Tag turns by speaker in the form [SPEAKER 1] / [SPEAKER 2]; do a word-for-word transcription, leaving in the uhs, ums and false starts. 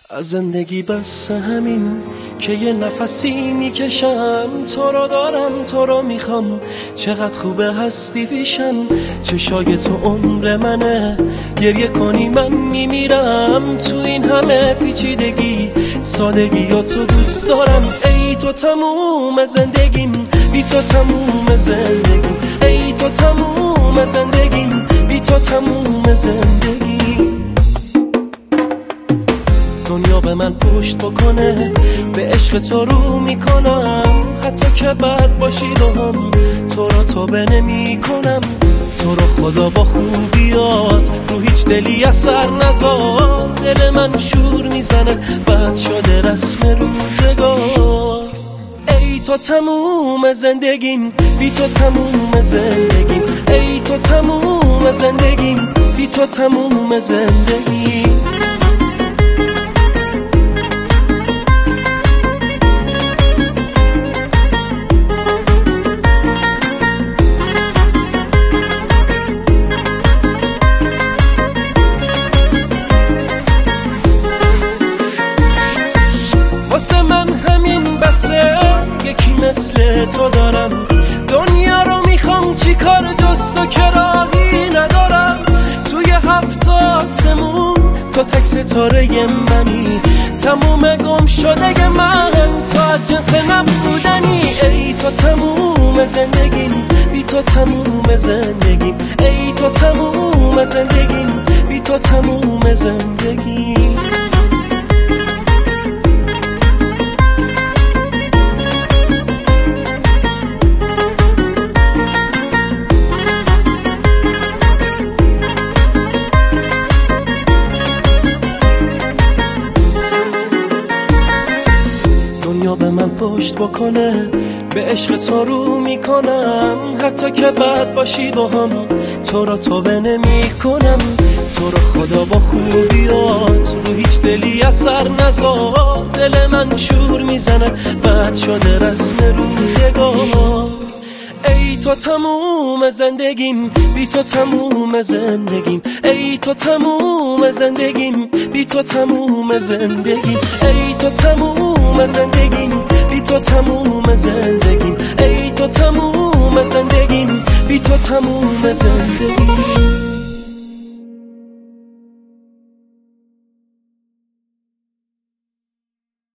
[SPEAKER 1] از زندگی بس همین که یه نفسی میکشم، تو رو دارم تو رو میخوام، چقدر خوبه هستی پیشم، چشای تو عمر منه، گریه کنی من میمیرم، تو این همه پیچیدگی سادگی یا تو دوست دارم. ای تو تموم زندگیم، بی تو تموم زندگیم، ای تو تموم زندگیم، بی تو تموم زندگی. دنیا به من پشت بکنه، به عشق تو رو میکنم، حتی که بد باشی رو هم تو رو تو به نمی کنم. تو رو خدا با خوبیات رو هیچ دلی اثر نذار، دل من شور میزنه بد شده رسم روزگار. ای تو تموم زندگیم، بی تو تموم زندگیم، ای تو تموم زندگیم، بی تو تموم زندگیم. واسه من همین بسه، یکی مثل تو دارم، دنیا رو میخوام چی کار جز تو که راهی ندارم. توی هفت آسمون تو تک ستاره منی، تموم گم شده من تو از جنس نبودنی. ای تو تموم زندگیم، بی تو تموم زندگیم، ای تو تموم زندگیم، بی تو تموم زندگیم. دنیا به من پشت بکنه، به عشق تو رو میکنم، حتی که بد باشی با هم تو رو تو به نمی کنم. تو رو خدا با خوبیات رو هیچ دلی اثر نذار، دل من شور میزنه بد شده رسم روزگار. ای تو تموم زندگیم، بی تو تموم زندگیم، ای تو تموم زندگیم، بی تو تموم زندگیم، ای تو تموم زندگیم، بی تو تموم زندگیم، ای تو تموم زندگیم، بی تو تموم زندگیم.